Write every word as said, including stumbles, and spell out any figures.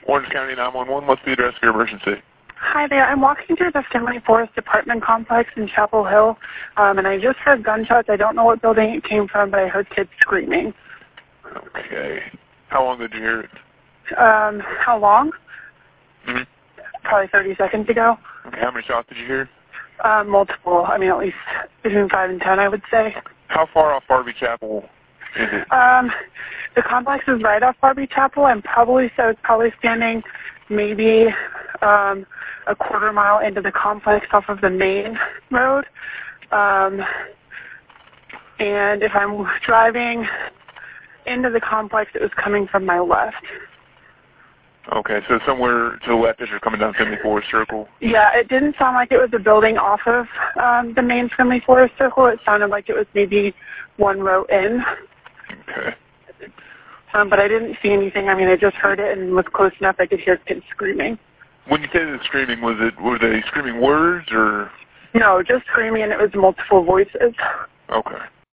Orange County nine one one, what's the address of your emergency? Hi there. I'm walking through the Finley Forest apartment complex in Chapel Hill, um, and I just heard gunshots. I don't know what building it came from, but I heard kids screaming. Okay. How long did you hear it? Um, how long? Mm-hmm. Probably thirty seconds ago. Okay, how many shots did you hear? Uh, multiple. I mean, at least between five and ten, I would say. How far off Barbie Chapel is it? Um, the complex is right off Barbie Chapel. I'm probably, so it's probably standing maybe um, a quarter mile into the complex off of the main road. Um, and if I'm driving into the complex, it was coming from my left. Okay, so somewhere to the left as you're coming down Finley Forest Circle? Yeah, it didn't sound like it was a building off of um, the main Finley Forest Circle. It sounded like it was maybe one row in. Okay. Um, but I didn't see anything. I mean, I just heard it and was close enough I could hear kids screaming. When you say the screaming, was it, were they screaming words or? No, just screaming, and it was multiple voices. Okay.